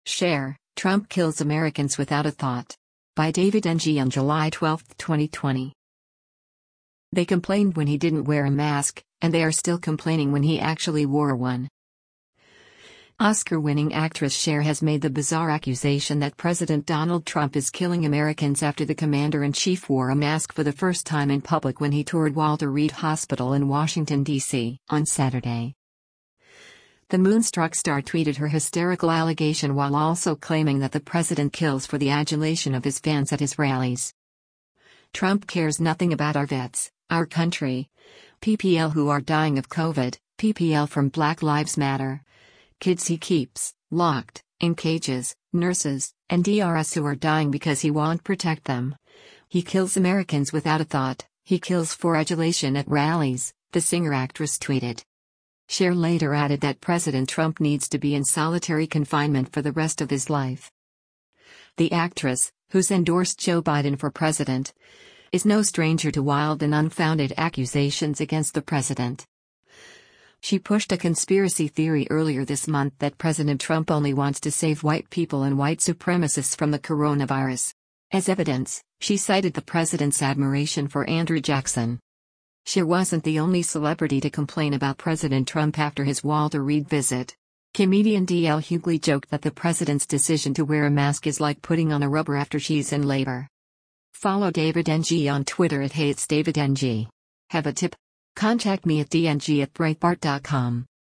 Share, Trump kills Americans without a thought. By David Ng on July 12, 2020. They complained when he didn't wear a mask, and they are still complaining when he actually wore one. Oscar-winning actress Cher has made the bizarre accusation that President Donald Trump is killing Americans after the commander-in-chief wore a mask for the first time in public when he toured Walter Reed Hospital in Washington, D.C. on Saturday. The Moonstruck star tweeted her hysterical allegation while also claiming that the president kills for the adulation of his fans at his rallies. Trump cares nothing about our vets, our country, PPL who are dying of COVID, PPL from Black Lives Matter, kids he keeps locked in cages, nurses, and DRS who are dying because he won't protect them. He kills Americans without a thought, he kills for adulation at rallies, the singer-actress tweeted. Cher later added that President Trump needs to be in solitary confinement for the rest of his life. The actress, who's endorsed Joe Biden for president, is no stranger to wild and unfounded accusations against the president. She pushed a conspiracy theory earlier this month that President Trump only wants to save white people and white supremacists from the coronavirus. As evidence, she cited the president's admiration for Andrew Jackson. Cher wasn't the only celebrity to complain about President Trump after his Walter Reed visit. Comedian D.L. Hughley joked that the president's decision to wear a mask is like putting on a rubber after she's in labor. Follow David Ng on Twitter at @HeyIt'sDavidNG. Have a tip? Contact me at dng@breitbart.com.